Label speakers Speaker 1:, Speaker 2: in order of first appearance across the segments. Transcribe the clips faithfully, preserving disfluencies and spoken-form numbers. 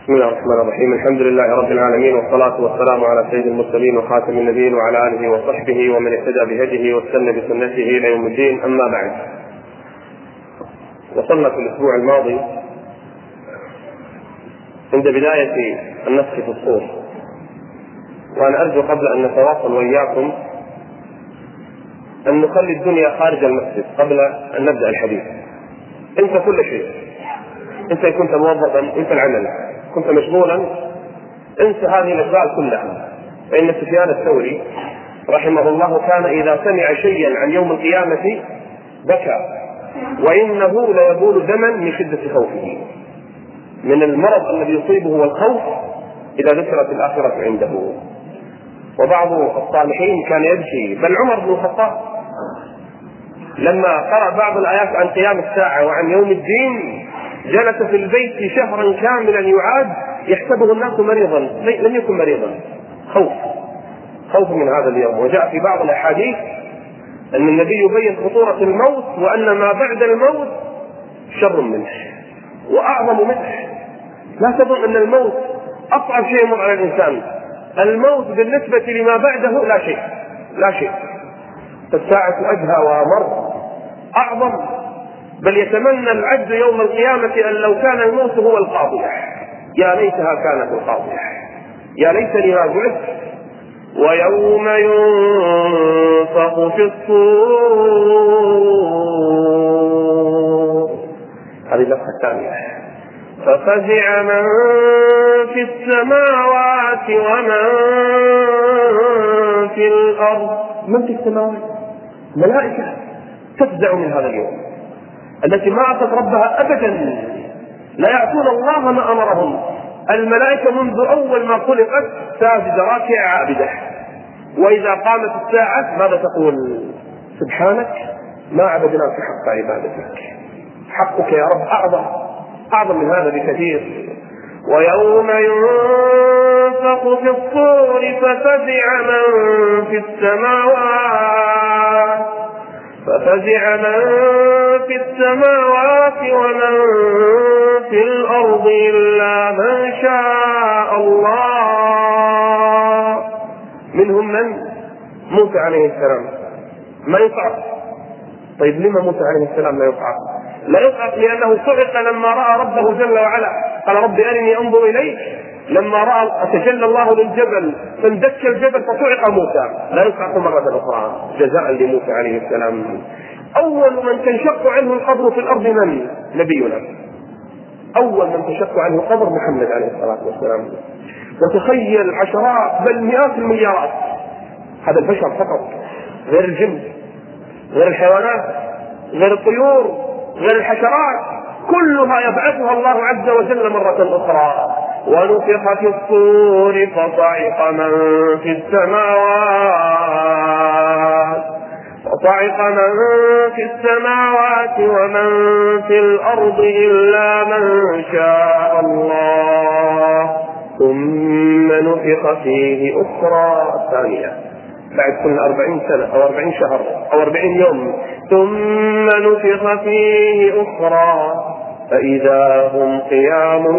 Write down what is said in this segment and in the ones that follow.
Speaker 1: بسم الله الرحمن الرحيم. الحمد لله رب العالمين، والصلاة والسلام على سيد المرسلين وخاتم النبيين وعلى آله وصحبه ومن اهتدى بهديه واستنى بسنته إلى يوم الدين. أما بعد، وصلنا في الأسبوع الماضي عند بداية النفخ في الصور، وأنا أرجو قبل أن نتواصل وإياكم أن نخلي الدنيا خارج المسجد قبل أن نبدأ الحديث. أنت كل شيء، أنت كنت موظفا، أنت العمل، كنت مشغولا، انسى هذه الأشياء كلها. فإن سفيان الثوري رحمه الله كان إذا سمع شيئا عن يوم القيامة بكى، وإنه ليبول دما من شدة خوفه. من المرض الذي يصيبه هو الخوف إذا ذكرت الآخرة عنده. وبعض الصالحين كان يبكي، بل عمر بن الخطاب لما قرأ بعض الآيات عن قيام الساعة وعن يوم الدين جلس في البيت شهرا كاملا يعاد، يحسبه الناس مريضا، لم يكن مريضا، خوف خوف من هذا اليوم. وجاء في بعض الأحاديث أن النبي يبين خطورة الموت، وأن ما بعد الموت شر منه وأعظم منه. لا تظن أن الموت أصعب شيء يمر على الإنسان، الموت بالنسبة لما بعده لا شيء لا شيء. فالساعة أدهى وأمر أعظم، بل يتمنى العبد يوم القيامة أن لو كان الموت هو القاضية، يا ليتها كانت القاضية، يا ليتني ما بعثت. ويوم ينفخ في الصور، هذه اللفظة الثانية، ففزع من في السماوات ومن في الأرض. من في السماوات؟ ملائكة تفزع من هذا اليوم، التي ما عصت ربها أبدا، لا يعصون الله ما أمرهم. الملائكة منذ أول ما خلقت ساجدة راكعة عابدة، وإذا قامت الساعة ماذا تقول؟ سبحانك ما عبدناك حق عبادتك، حقك يا رب أعظم أعظم من هذا بكثير. ويوم ينفخ في الصور ففزع من في السماوات ففزع من في السماوات ومن في الأرض إلا من شاء الله. منهم من؟ موسى عليه السلام ما يصعق. طيب لما موسى عليه السلام لا يصعق؟ لا يصعق لأنه صعق لما رأى ربه جل وعلا، قال رب أرني أنظر إليك. لما رأى تجلى الله للجبل فاندك الجبل فصعق موسى، لا يصعق مرة أخرى جزاء لموسى عليه السلام. أول من تنشق عنه القبر في الأرض من؟ نبينا. أول من تنشق عنه القبر محمد عليه الصلاة والسلام. وتخيل عشرات بل مئات المليارات، هذا البشر فقط، غير الجن، غير الحيوانات، غير الطيور، غير الحشرات، كلها يبعثها الله عز وجل مرة أخرى. ونفخ في الصور فصعق من في السماوات فصعق من في السماوات ومن في الأرض إلا من شاء الله، ثم نفخ فيه أخرى ثانية بعد كل أربعين سنة أو أربعين شهر أو أربعين يوم، ثم نفخ فيه أخرى فإذا هم قيام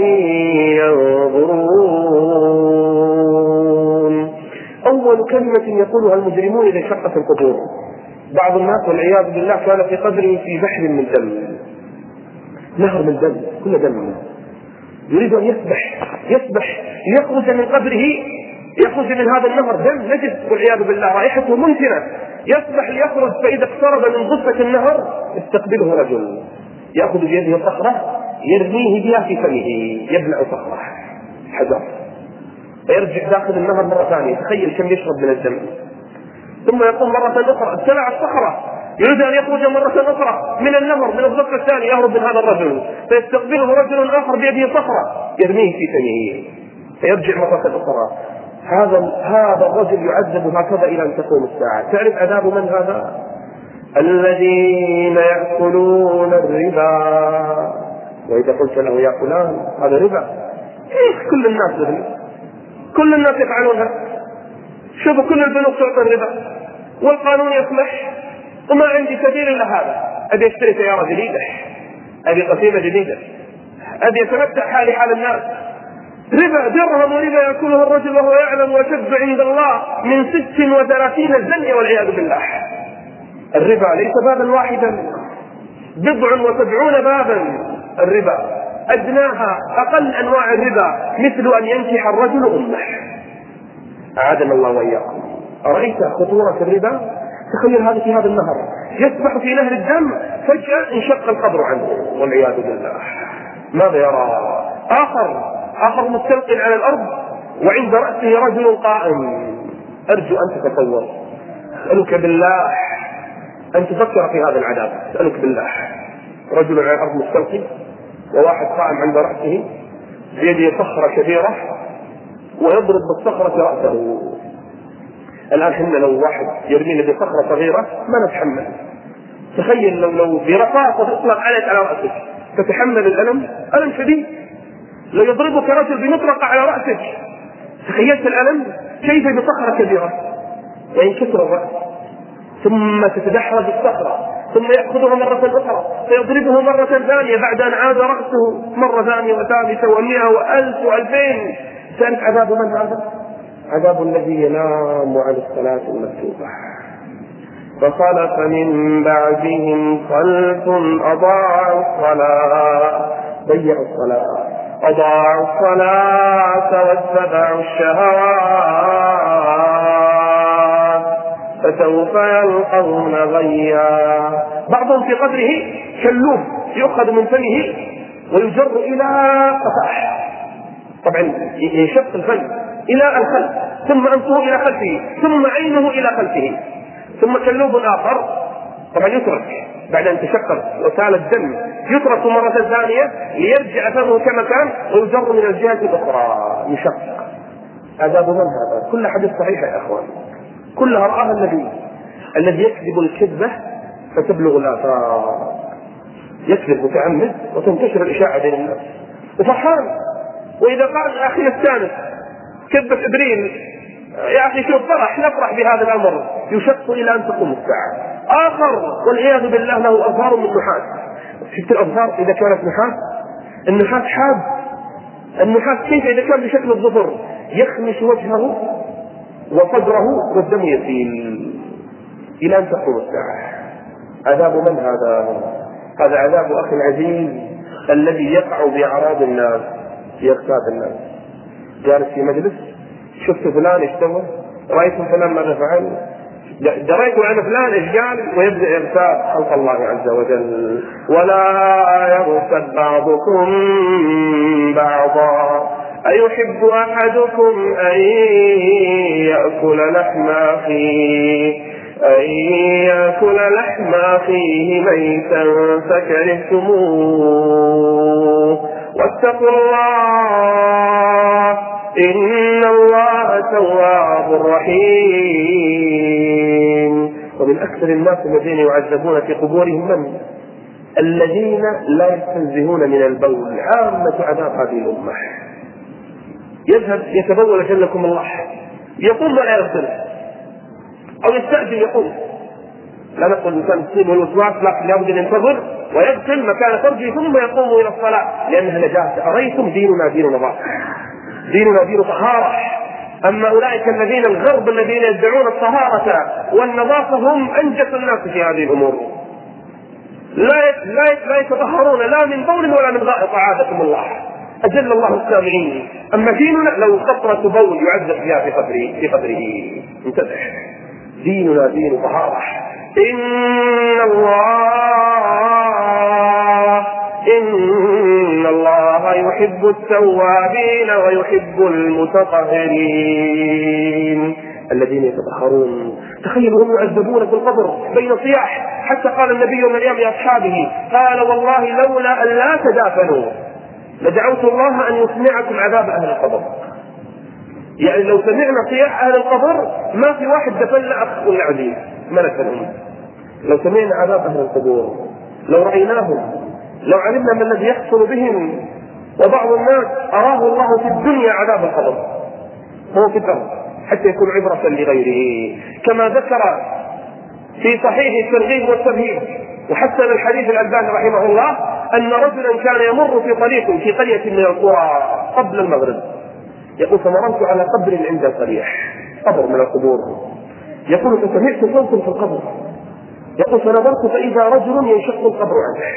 Speaker 1: ينظرون. أول كلمة يقولها المجرمون إذا شقت القبور. بعض الناس والعياذ بالله كان في قبره في بحر من دم، نهر من دم، كل دم، يريد أن يسبح يسبح ليخرج من قبره، يخرج من هذا النهر دم نجس والعياذ بالله، رائحته منتنة، يسبح ليخرج، فإذا اقترب من ضفة النهر يستقبله رجل يأخذ بيده صخرة يرميه بها في فمه، يبلع صخرة حجر، فيرجع داخل النهر مرة ثانية. تخيل كم يشرب من الدم. ثم يقوم مرة أخرى ابتلع الصخرة، يريد أن يخرج مرة أخرى من النهر من الضفة الثانية، يهرب من هذا الرجل، فيستقبله رجل آخر بيده صخرة يرميه في فمه، فيرجع مرة أخرى. هذا هذا الرجل يعذب هكذا إلى أن تقوم الساعة. تعرف عذاب من هذا؟ الذين يأكلون الربا، وإذا قلت له يا فلان هذا ربا، إيه كل الناس الربا، كل الناس يفعلونها. شوفوا كل البنوك تعطي الربا والقانون يسمح، وما عندي سبيل إلا هذا. أبي أشتري سيارة جديدة، أبي قسيمة جديدة، أبي أتمتع حالي حال الناس، ربا درهم وربا يأكله الرجل وهو يعلم وشد عند الله من ست وثلاثين زنية والعياذ بالله. الربا ليس بابا واحدا، بضع وسبعون بابا الربا، أدناها أقل أنواع الربا مثل أن ينكح الرجل أمه. أعاذنا الله وإياكم. أرأيت خطورة الربا؟ تخيل هذا في هذا النهر يسبح في نهر الدم، فجأة انشق القبر عنه والعياذ بالله. ماذا يرى؟ آخر آخر مستلقٍ على الأرض وعند رأسه رجل قائم. أرجو أن تتصور، أسألك بالله أن تفكر في هذا العذاب، أسألك بالله. رجل على الأرض مستلقٍ وواحد قائم عند رأسه بيده صخرة كبيرة ويضرب بالصخرة رأسه. الآن حنا لو واحد يرمينا بصخرة صغيرة ما نتحمل. تخيل لو لو برصاصة تطلق عليك على رأسك، تتحمل الألم؟ ألم شديد. لو يضربك رجل بمطرقة على رأسك، تخيلت الألم؟ كيف بصخرة كبيرة؟ وينكسر الرأس، ثم تتدحرج الصخرة، ثم يأخذها مرة أخرى فيضربه مرة ثانية بعد أن عاد رأسه مرة ثانية وثالثة ومئة وألف وألفين. كانت عذاب من هذا؟ عذاب الذي ينام عن الصلاة المكتوبة. فخلف من بعدهم خلف أضاعوا الصلاة، ضيعوا الصلاة، أضاعوا الصلاة واتبعوا الشهوات فسوف يلقون غيا. بعضهم في قدره كاللوب يؤخذ من فمه ويجر إلى قفاه، طبعا يشق الفم إلى الخلف، ثم أنفه إلى خلفه، ثم عينه إلى خلفه، ثم كلوب آخر طبعا يترك بعد أن تشقق وسال الدم، يترك مرة ثانية ليرجع فمه كما كان ويجر من الجهة الأخرى يشق. عذاب من هذا؟ كل حديث صحيح يا أخوان، كلها رآها النبي. الذي يكذب الكذبة فتبلغ الآفاق، يكذب متعمد وتنتشر الإشاعة بين الناس وفرحان. وإذا قال أخي الثالث كذبة إبريل، يا أخي شوف فرح، نفرح بهذا الأمر، يشق إلى أن تقوم الساعة. آخر والعياذ بالله له أظهار من نحاس. شفت الأظهار إذا كانت نحاس؟ النحاس حاد. النحاس كيف إذا كان بشكل الظفر؟ يخمش وجهه وصدره والدم يسيل إلى أن تقوم الساعة. عذاب من هذا؟ هذا عذاب أخي العزيز الذي يقع بأعراض الناس، يغتاب الناس. جالس في مجلس، شفت فلان ايش سوى؟ رأيتم فلان ماذا فعل؟ دريتوا عن فلان ايش قال؟ ويبدأ يغتاب خلق الله عز وجل. ولا يغتب بعضكم بعضا أيحب أحدكم أن يأكل لحم أخيه أن يأكل لحم أخيه ميتا فكرهتموه واتقوا الله إن الله تواب رحيم. ومن أكثر الناس الذين يعذبون في قبورهم من؟ الذين لا يستنزهون من البول. عامة عذاب هذه الأمة. يذهب يتبول جلكم الله، يقوم ولا يغسل، أو يستأذن يقوم. لا نقول الإنسان تصيبه الوسواس، لكن لابد أن ينتظر ويغسل مكان فرجه ثم يقوم إلى الصلاة لأنها نجاسة. أريتم ديننا دين نظافة، ديننا دين طهارة. أما أولئك الذين الغرب الذين يدعون الطهارة والنظافة هم أنجس الناس في هذه الأمور. لا لا لا يتطهرون لا من بول ولا من غائط أعاذكم الله، أجل الله السامعين. أما ديننا لو قطرة بول يعذب فيها في قبره في قبره. انتبه، ديننا دين طهارة. إن الله إن الله يحب التوابين ويحب المتطهرين الذين يتطهرون. تخيلوا هم يعذبون في القبر بين صياح، حتى قال النبي يوم القيامة لأصحابه قال والله لولا أن لا تدافنوا لدعوت الله أن يسمعكم عذاب أهل القبر. يعني لو سمعنا صياح أهل القبر ما في واحد دفلنا أخ ولا عزيز ملك الأمة. لو سمعنا عذاب أهل القبور، لو رأيناهم، لو علمنا ما الذي يحصل بهم. وبعض الناس أراه الله في الدنيا عذاب القبر هو في الأرض حتى يكون عبرة لغيره، كما ذكر في صحيح الترغيب والترهيب وحسن الحديث الألباني رحمه الله أن رجلا كان يمر في طريق في قرية من القرى قبل المغرب، يقول فمررت على قبر عند القريح، قبر من القبور، يقول فسمعت صوتا في القبر، يقول فنظرت فإذا رجل ينشق القبر عنه،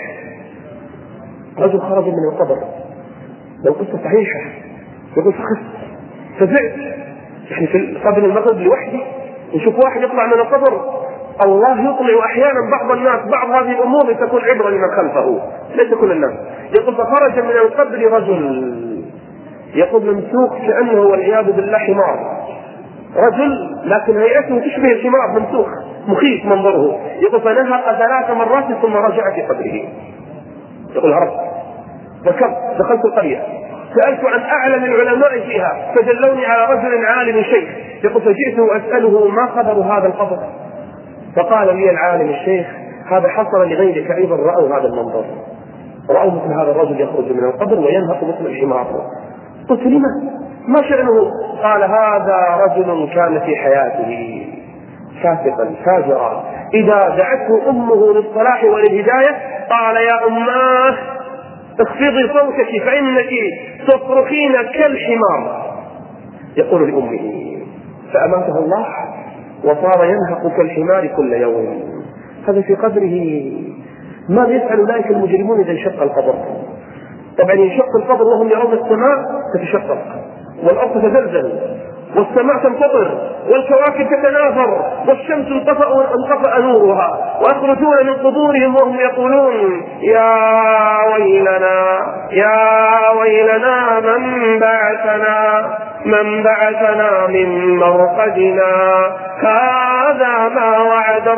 Speaker 1: رجل خرج من القبر، لو قصة صحيحة. يقول فخفت فزعت، يعني في قبل المغرب لوحدي نشوف واحد يطلع من القبر. الله يطلع أحيانا بعض الناس بعض هذه الأمور لتكون عبرة لمن خلفه، ليس كل الناس. يقول فخرج من القبر رجل، يقول ممسوك كأنه والعياذ بالله حمار، رجل لكن هيئته تشبه الحمار، ممسوك مخيف منظره. يقول فنهق ثلاث مرات ثم رجع في قبره. يقول هربت ركبت دخلت القرية، سألت عن أعلم العلماء فيها فدلوني على رجل عالم شيخ. يقول فجئت وأسأله ما خبر هذا القبر، فقال لي العالم الشيخ هذا حصل لغيرك أيضا رأوا هذا المنظر، رأوا مثل هذا الرجل يخرج من القبر وينهق مثل الحمار. قلت لما ما شأنه؟ قال هذا رجل كان في حياته فاسقا فاجرا، إذا دعته أمه للصلاح وللهداية قال يا أماه اخفضي صوتك فإنك تصرخين كالحمار. يقول لأمه فأماته الله وصار ينهق كالحمار كل يوم. هذا في قبره. ما يفعل أولئك المجرمون إذا انشق القبر؟ طبعا ينشق القبر وهم يرون السماء تتشقق والأرض تتزلزل والسماء تنفطر والكواكب تتناثر والشمس انطفأ نورها ويخرجون من قبورهم وهم يقولون يا ويلنا يا ويلنا من بعثنا من بعثنا من مرقدنا هذا ما وعد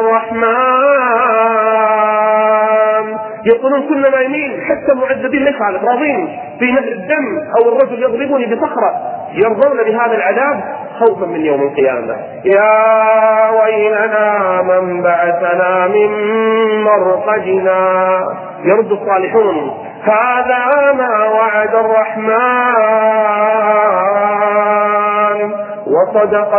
Speaker 1: الرحمن. يقولون كنا نايمين حتى معذبين نفعل راضين في نهر الدم أو الرجل يضربني بصخرة، يرضون بهذا العذاب خوفا من يوم القيامة. يا ويلنا من بعثنا من مرقدنا. يرد الصالحون هذا ما وعد الرحمن وصدق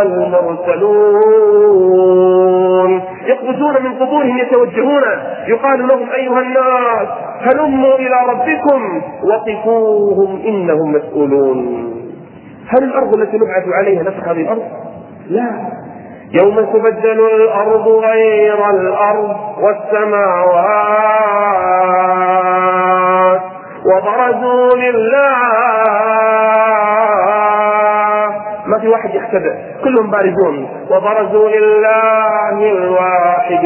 Speaker 1: المرسلون. يخرجون من قبورهم يتوجهون يقال لهم أيها الناس هلموا إلى ربكم وقفوهم إنهم مسؤولون. هل الأرض التي نبعث عليها نفس هذه الأرض؟ لا. يوم تبدل الأرض غير الأرض والسماوات وبرزوا لله، ما في واحد يختبئ كلهم بارزون، وبرزوا لله الواحد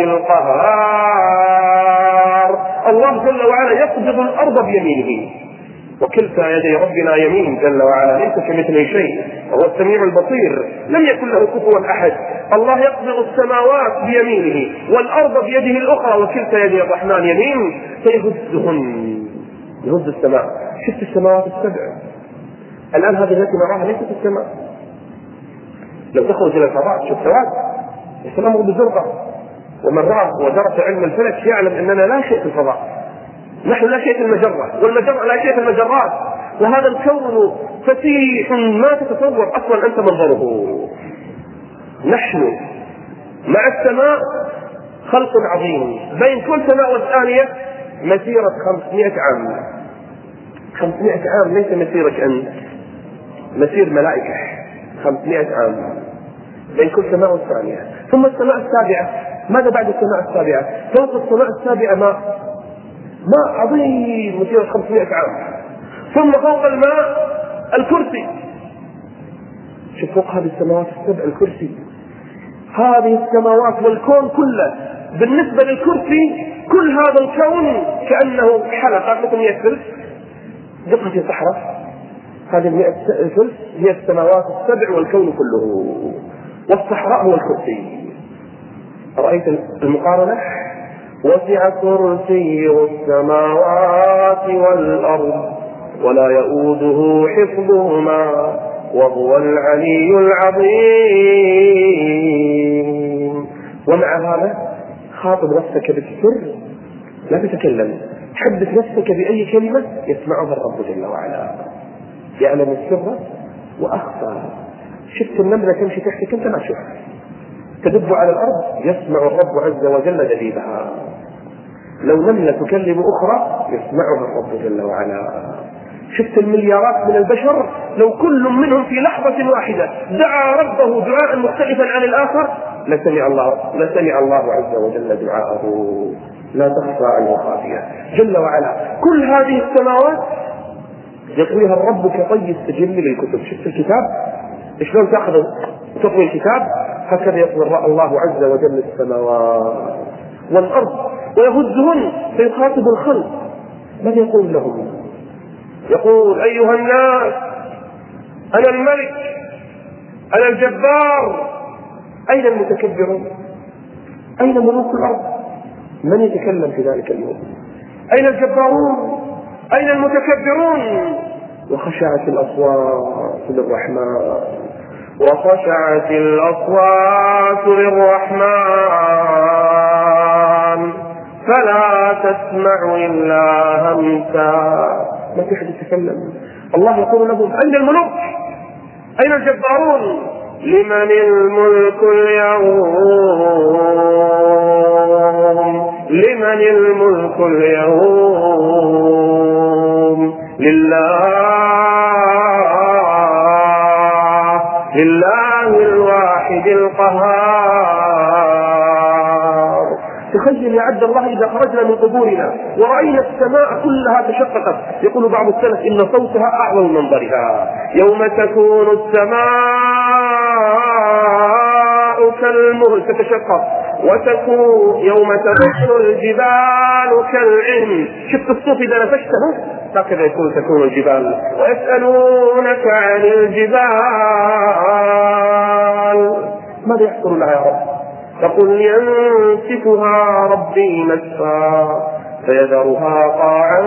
Speaker 1: القهار. الله جل وعلا يقبض الأرض بيمينه وكلتا يدي ربنا يمين جل وعلا ليس كمثله شيء وهو السميع البصير لم يكن له كفوا أحد. الله يقبض السماوات بيمينه والأرض بيده الأخرى وكلتا يدي الرحمن يمين فيهزهن، يهز السماء. شفت السماوات السبع الآن هذه التي نراها ليست السماء. لو تخرج إلى الفضاء شوف سواد السلام بزرقة، ومن رأى ودرس علم الفلك يعلم أننا لا شيء في الفضاء، نحن لا شيء في المجرة والمجرة لا شيء في المجرات، وهذا الكون فتيح ما تتصور أصلا أنت منظره. نحن مع السماء خلق عظيم، بين كل سماء والثانية مسيرة خمسمائة عام. خمسمائة عام ليس مسيرك أنت، مسير ملائكة. خمسمائة عام بين كل سماء والثانية. ثم السماء السابعة، ماذا بعد السماء السابعة؟ فوق السماء السابعة ماء ماء عظيم مسيرة خمسمائة عام. ثم فوق الماء الكرسي. شوف فوق هذه السماوات السبع الكرسي. هذه السماوات والكون كله بالنسبة للكرسي كل هذا الكون كأنه حلقة مثل مئة فلس دقة في صحراء. هذه المئة فلس هي السماوات السبع والكون كله، والصحراء هو الكرسي. رأيت المقارنة؟ وسع كرسيه السماوات والأرض ولا يؤوده حفظهما وهو العلي العظيم. ومع هذا خاطب نفسك بالسر، لا تتكلم، حدث نفسك بأي كلمة يسمعها الرب جل وعلا، يعلم السر وأخفى. شفت النملة تمشي تحتك أنت ما شفت، تدب على الأرض يسمع الرب عز وجل دبيبها. لو نملة تكلم أخرى يسمعها الرب جل وعلا. شفت المليارات من البشر لو كل منهم في لحظة واحدة دعا ربه دعاء مختلفا عن الآخر لسمع الله لسمع الله عز وجل دعاءه، لا تخفى عنه خافية جل وعلا. كل هذه السماوات يطويها الرب كطي السجل للكتب. شفت الكتاب شلون تأخذ تطوي الكتاب؟ هكذا يطوي الله عز وجل السماوات والأرض ويهزهن فيخاطب الخلق. ماذا يقول لهم؟ يقول أيها الناس أنا الملك أنا الجبار. أين المتكبرون؟ أين ملوك الأرض؟ من يتكلم في ذلك اليوم؟ أين الجبارون؟ أين المتكبرون؟ وخشعت الأصوات للرحمن وخشعت الأصوات للرحمن فلا تسمع إلا همسا. ما في حد يتكلم. الله يقول لهم أين الملوك؟ أين الجبارون؟ لمن الملك اليوم لمن الملك اليوم لله لله الواحد القهار. تخيل يا عبد الله إذا خرجنا من قبورنا ورأينا السماء كلها تشققت. يقول بعض السلف إن صوتها أعظم من منظرها. يوم تكون السماء كالمهل تتشقق وتكون يوم تكون الجبال كالعهن. شفت الصوف إذا نفشته هكذا يكون تكون الجبال. ويسألونك عن الجبال ماذا يحصل لها يا رب؟ فقل ينسفها ربي نسفا فيذرها قاعا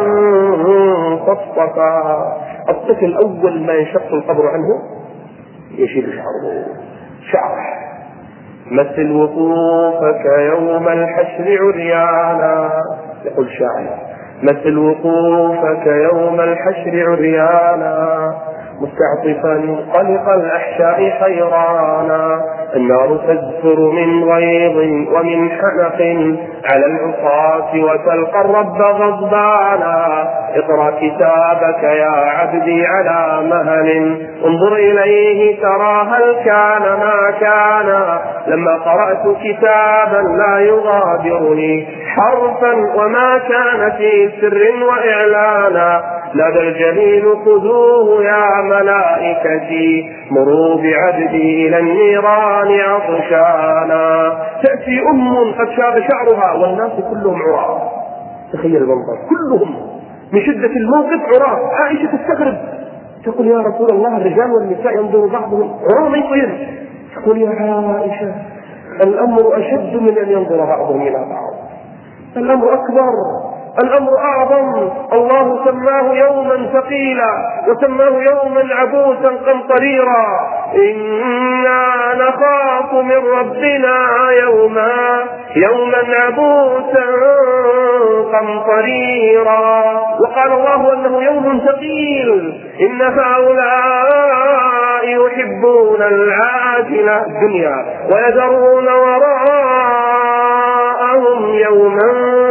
Speaker 1: صفصفا. الطفل أول ما ينشق القبر عنه يشيل شعره شعره. مثل وقوفك يوم الحشر عريانا. يقول شاعر مثل وقوفك يوم الحشر عريانا مستعطفا قلق الأحشاء حيرانا. النار تزفر من غيظ ومن حنق على العصاة وتلقى الرب غضبانا. اقرأ كتابك يا عبدي على مهل انظر إليه ترى هل كان ما كان. لما قرأت كتابا لا يغادرني حرفا وما كان في سر وإعلانا. نادى الجليل خذوه يا ملائكتي مروا بعبدي إلى النيران عطشانا. تأتي أم قد شاب شعرها والناس كلهم عراة. تخيل المنظر كلهم من شدة الموقف عراة. عائشة تستغرب تقول يا رسول الله الرجال والنساء ينظر بعضهم عراة ما يصير. تقول يا عائشة الأمر أشد من أن ينظر بعضهم إلى بعض. الأمر أكبر الأمر أعظم. الله سماه يوما ثقيلا وسماه يوما عبوسا قمطريرا. إنا نخاف من ربنا يوما يوما عبوسا قمطريرا. وقال الله أنه يوم ثقيل. إن هؤلاء يحبون العاجلة الدنيا ويذرون وراءهم يوما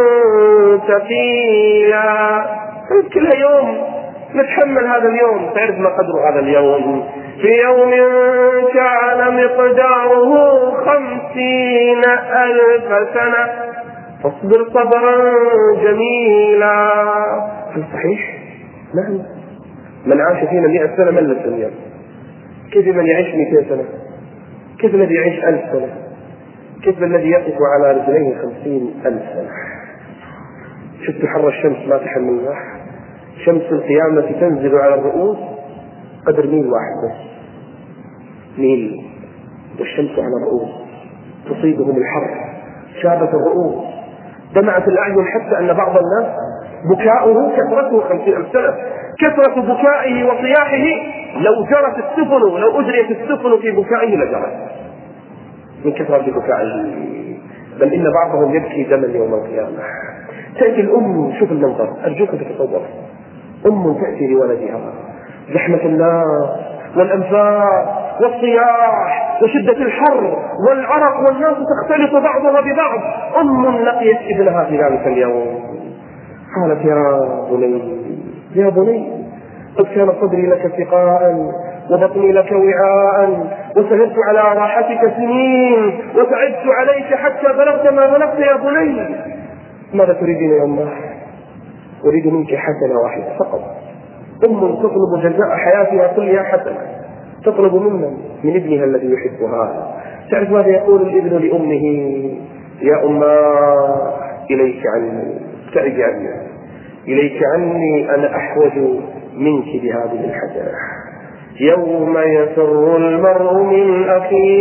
Speaker 1: ثقيلا. كل يوم نتحمل هذا اليوم. تعرف ما قدر هذا اليوم؟ في يوم كان مقداره خمسين ألف سنة فاصبر صبرا جميلا. هل صحيح؟ نعم. من عاش فينا مئة سنة ملت الدنيا. كيف من يعيش مئتين سنة؟ كيف الذي يعيش ألف سنة؟ كيف الذي يقف على رجليه خمسين ألف سنة؟ شفت حر الشمس ما تحملناه. شمس القيامة تنزل على الرؤوس قدر ميل واحد بس ميل والشمس على الرؤوس تصيبهم الحر شابت الرؤوس دمعت الأعين حتى أن بعض الناس بكاؤه كثرته خمسين ألف سنة. كثرة بكائه وصياحه لو جرت السفن لو أجريت السفن في بكائه لجرت من كثرة بكائه. بل إن بعضهم يبكي دما يوم القيامة. تأتي الأم شوف المنظر أرجوك تتصور أم تأتي لولدها زحمة الناس والأنفاس والصياح وشدة الحر والعرق والناس تختلط بعضها ببعض. أم لقيت ابنها في ذلك اليوم قالت يا بني يا بني قد كان صدري لك سقاء وبطني لك وعاء وسهرت على راحتك سنين وتعبت عليك حتى بلغت ما بلغت يا بني. ماذا تريدين يا أمه؟ أريد منك حسنة واحدة فقط. أم تطلب جزاء حياتها كلها حسنة، تطلب منا من ابنها الذي يحبها. تعرف ماذا يقول الابن لأمه؟ يا أماه إليك عني، ابتعدي عني، إليك عني، أنا أحوج منك بهذه الحسنة. يوم يفر المرء من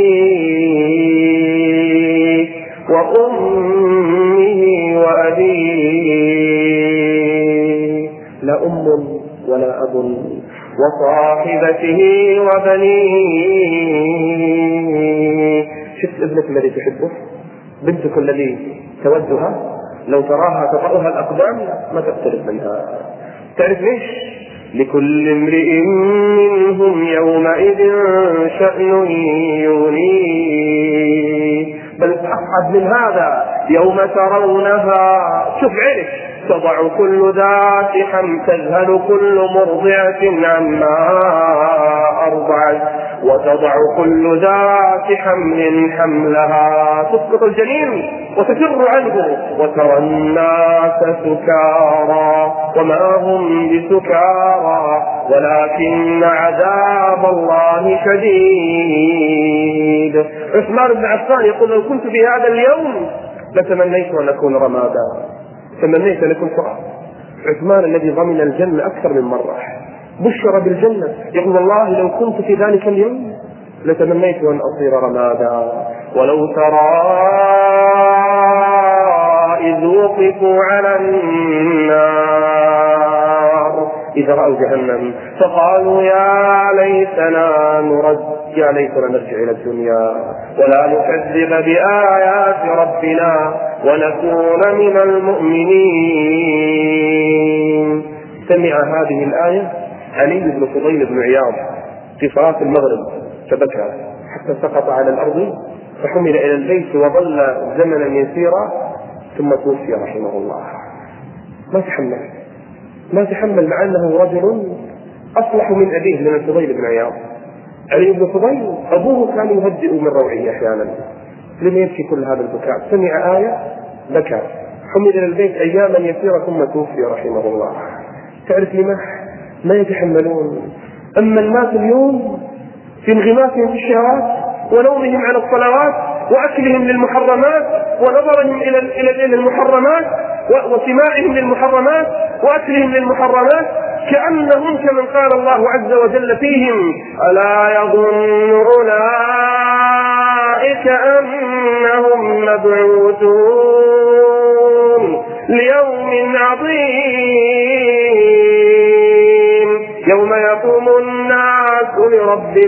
Speaker 1: أخيه وأمه وأبيه، لا أم ولا أب وصاحبته وبنيه. شفت ابنك الذي تحبه، بنتك الذي تودها، لو تراها تطأها الأقدام ما تقترب منها. تعرف ليش؟ لكل امرئ منهم يومئذ شأن يغنيه. بل أصعب من هذا، يوم ترونها، شوف عينك، تضع كل ذات حمل، تذهل كل مرضعة عما أرضعت، وتضع كل ذات حمل حملها، تسقط الجنين وتفر عنه، وترى الناس سكارى وما هم بسكارى ولكن عذاب الله شديد. عثمان بن عفان يقول لو كنت في هذا اليوم لتمنيت أن أكون رمادا، تمنيت أن أكون تراب. عثمان الذي ضمن الجنة أكثر من مرة، بشر بالجنة، يقول والله لو كنت في ذلك اليوم لتمنيت أن أصير رمادا. ولو ترى إذ وقفوا على النار إذا رأوا جهنم فقالوا يا ليتنا نرد، يا ليتنا نرجع إلى الدنيا ولا نكذب بآيات ربنا ونكون من المؤمنين. سمع هذه الآية علي بن فضيل بن عياض في صلاة المغرب فبكى حتى سقط على الأرض فحمل إلى البيت وظل زمنا يسيرا ثم توفي رحمه الله. ما تحمل ما تحمل مع أنه رجل أصلح من أبيه من الفضيل بن عياض. علي بن فضيل أبوه كان يهدئ من روعه أحيانا، لم يبكي كل هذا البكاء، سمع آية بكى، حمل إلى البيت أياما يسيرا ثم توفي رحمه الله. تعرف لما؟ ما يتحملون. أما الناس اليوم في انغماسهم في الشهوات ونومهم عن الصلوات وأكلهم للمحرمات ونظرهم إلى إلى المحرمات وسماعهم للمحرمات وأكلهم للمحرمات، كأنهم كمن قال الله عز وجل فيهم ألا يظن أولئك أنهم مبعوثون ليوم عظيم يوم يقوم الناس لرب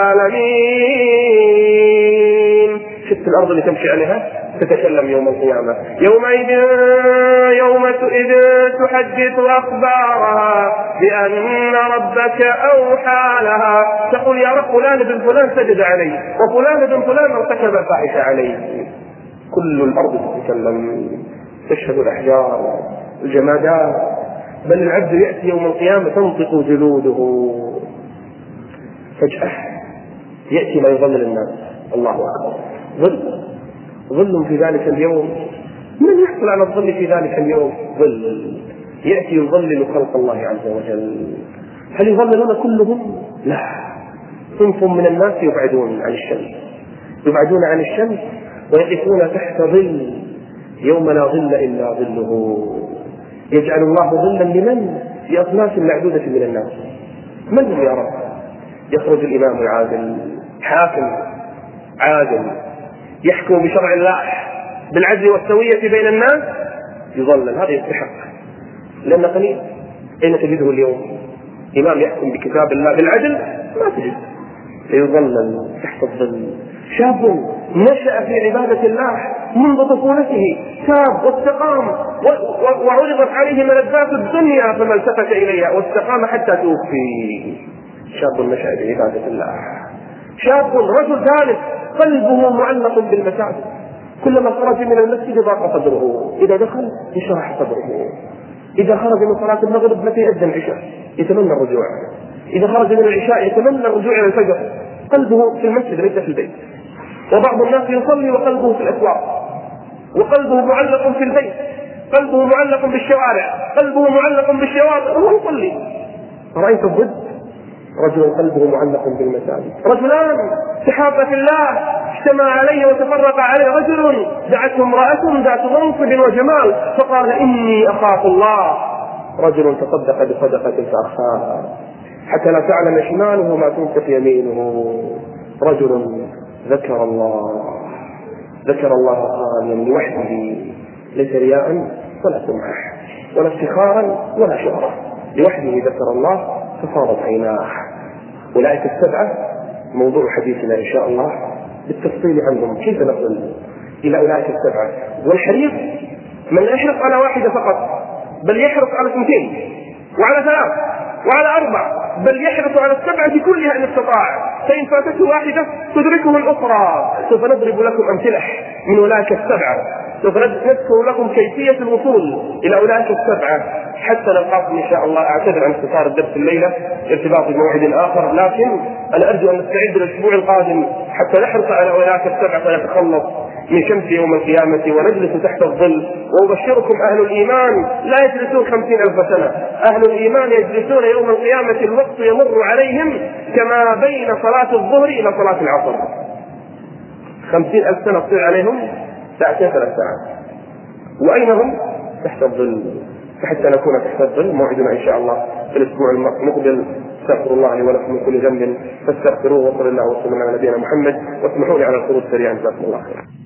Speaker 1: العالمين. شفت الأرض اللي تمشي عليها تتكلم يوم القيامة، يومئذ يومئذ تحدث أخبارها بأن ربك أوحى لها، تقول يا رب فلان بن فلان سجد علي وفلان بن فلان ارتكب الفاحشة علي. كل الأرض تتكلم، تشهد الأحجار الجمادات، بل العبد يأتي يوم القيامة تنطق جلوده. فجأة يأتي ما يظلل الناس، الله أكبر، ظل ظل في ذلك اليوم. من يحصل على الظل في ذلك اليوم؟ ظل يأتي يظلل خلق الله عز وجل. هل يظللون كلهم؟ لا، صنف من الناس يبعدون عن الشمس، يبعدون عن الشمس ويقفون تحت ظل يوم لا ظل إلا ظله. يجعل الله ظلا لمن؟ لأصناف معدودة من الناس. من هم يا رب؟ يخرج الإمام العادل، حاكم عادل يحكم بشرع الله بالعدل والسوية بين الناس، يظلل، هذا يستحق، لأن قليل. أين تجده اليوم؟ إمام يحكم بكتاب الله بالعدل ما تجد، يظلل تحت الظل. شاب نشأ في عبادة الله منذ طفولته، تاب واستقام وعرضت عليه ملذات الدنيا فما التفت إليها واستقام حتى توفي. شاب نشأ في عبادة الله، شاب رجل ثالث قلبه معلق بالمساجد، كلما خرج من المسجد ضاق صدره، إذا دخل انشرح صدره. إذا خرج من صلاة المغرب متى يأذن العشاء يتمنى الرجوع، إذا خرج من العشاء يتمنى الرجوع إلى الفجر، قلبه في المسجد ليس في البيت. وبعض الناس يصلي وقلبه في الأسواق، وقلبه معلق في البيت، قلبه معلق بالشوارع، قلبه معلق بالشوارع وهو يصلي. رأيت الضد، رجل قلبه معلق بالمساجد، رجلان تحابا في الله اجتمع عليه وتفرق عليه، رجل دعته امرأة ذات منصب وجمال فقال إني أخاف الله، رجل تصدق بصدقة فأخفاها حتى لا تعلم شماله ما تنفق يمينه، رجل ذكر الله ذكر الله خاليا لوحده ليس رياء ولا سمعة ولا افتخارا ولا شهرة، لوحده ذكر الله فصارت عيناه. أولئك السبعة موضوع حديثنا إن شاء الله بالتفصيل عنهم، كيف نصل إلى أولئك السبعة. والحريص من لا يحرص على واحدة فقط بل يحرص على اثنتين وعلى ثلاث وعلى أربع، بل يحرص على السبعة كلها إن استطاع، فإن فاتته واحدة تدركه الأخرى. سوف نضرب لكم أمثلة من أولئك السبعة، سوف نذكر لكم كيفية الوصول إلى أولئك السبعة حتى نلقاكم إن شاء الله. أعتذر عن اختصار الدرس الليلة ارتباط بموعد آخر، لكن أنا أرجو أن نستعد للأسبوع القادم حتى نحرص على أولئك السبعة فنتخلص من شمس يوم القيامة ونجلس تحت الظل. وأبشركم أهل الإيمان لا يجلسون خمسين ألف سنة، أهل الإيمان يجلسون يوم القيامة الوقت يمر عليهم كما بين صلاة الظهر إلى صلاة العصر، خمسين ألف سنة تصير عليهم ساعتين ثلاث ساعات. وأين هم؟ تحت الظل. فحتى نكون تحت الظل موعدنا إن شاء الله في الأسبوع المقبل. استغفر الله لي ولكم من كل ذنب فاستغفروه، وصلى الله وسلم على نبينا محمد. واسمحوا لي على الخروج سريعا، جزاكم الله خيرا.